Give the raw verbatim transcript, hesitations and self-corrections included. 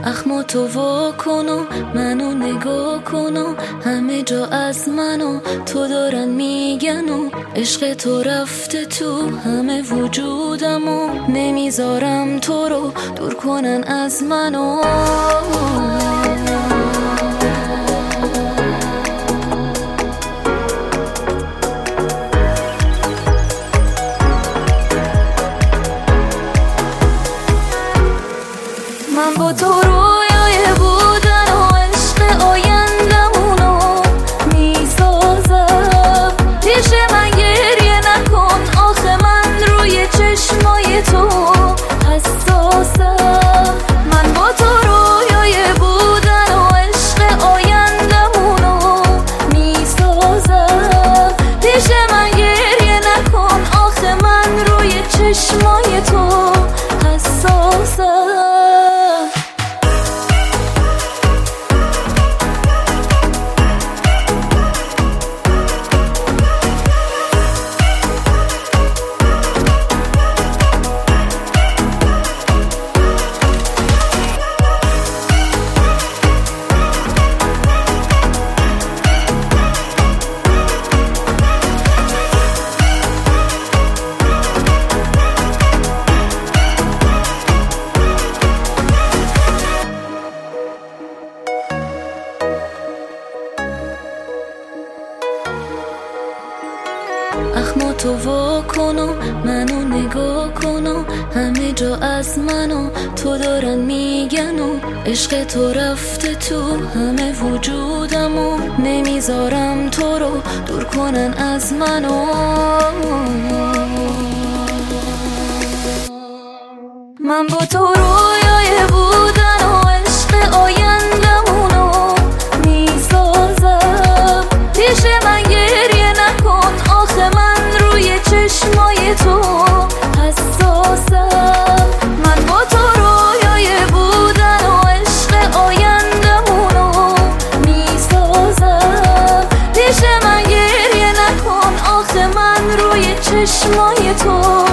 اخمو تو وا کن و منو نگاه کن و همه جا از منو تو دارن میگن و عشق تو رفته تو همه وجودم و نمیذارم تو رو دور کنن از منو. من با تو رویای بودن و عشق آیندمونو میسازم. پیش من گریه نکن آخه من روی چشمای تو حساسم. من با تو رویای بودن و عشق آیندمونو میسازم. پیش من گریه نکن آخه من روی چشمای تو حساسم. اخمو تو وا کن و منو نگاه کن و همه جا از منو تو دارن میگن و عشق تو رفته تو همه وجودم و نمیذارم تو رو دور کنن از منو. من با تو رویای بودن و عشق آیندمونو میسازم. پیش من گریه نکن آخه من روی چشمای تو حساسم. من با تو رویای بودن و عشق آیندمونو میسازم. پیش من گریه نکن آخه من روی چشمای تو